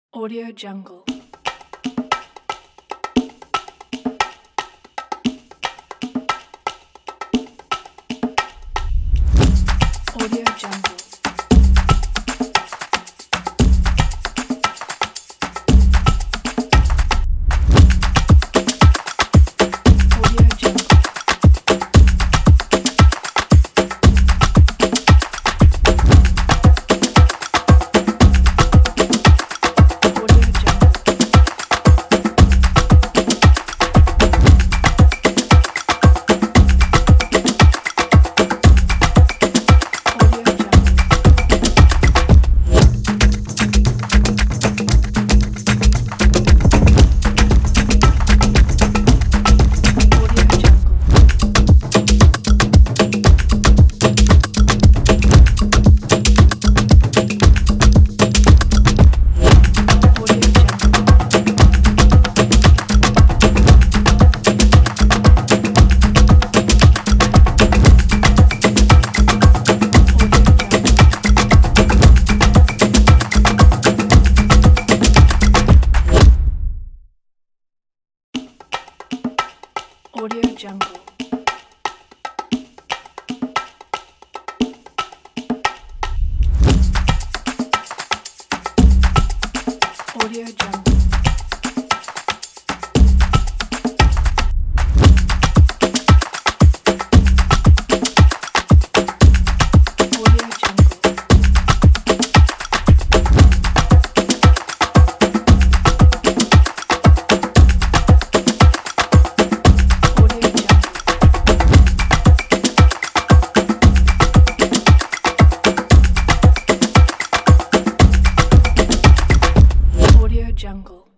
Audio Jungle. Audio Jungle. Audio Jungle. Audio Jungle. Audio Jungle. Audio Jungle. Audio Jungle. Audio Jungle. Audio Jungle. Audio Jungle. Audio Jungle. Audio Jungle. Audio Jungle.